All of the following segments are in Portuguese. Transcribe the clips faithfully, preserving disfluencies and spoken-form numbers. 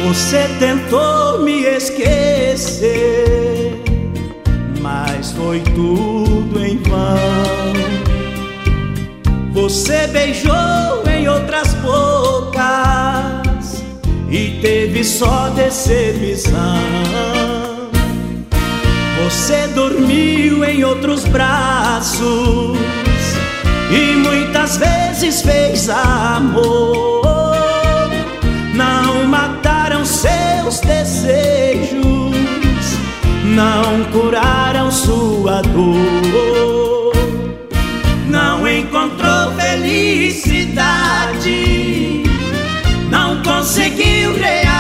Você tentou me esquecer, mas foi tudo em vão. Você beijou em outras bocas e teve só decepção. Você dormiu em outros braços e muitas vezes fez amor. Não mataram seus desejos, não curaram sua dor. Não encontrou felicidade, não conseguiu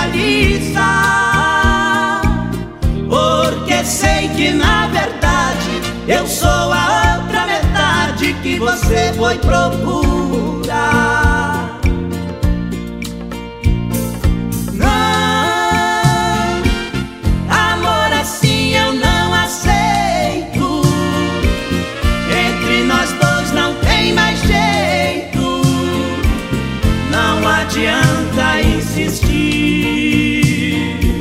realizar. Porque sei que na verdade eu sou a outra metade que você foi procurar. Não adianta insistir.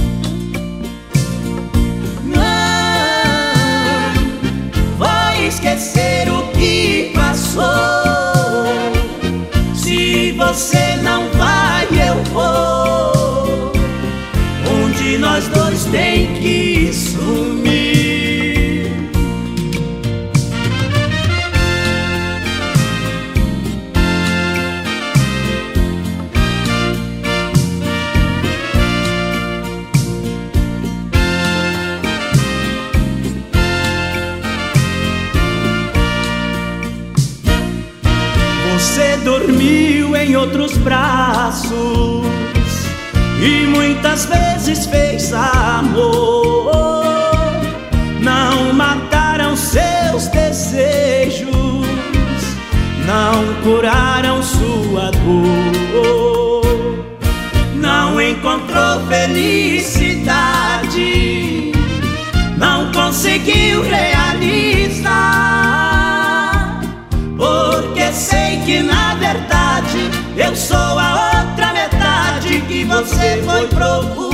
Não vou esquecer o que passou. Se você não vai, eu vou. Onde nós dois tem que sumir. Você dormiu em outros braços e muitas vezes fez amor. Não mataram seus desejos, não curaram sua dor. Não encontrou felicidade, não conseguiu realizar. Porque sei que na verdade eu sou a outra metade que você foi procurar.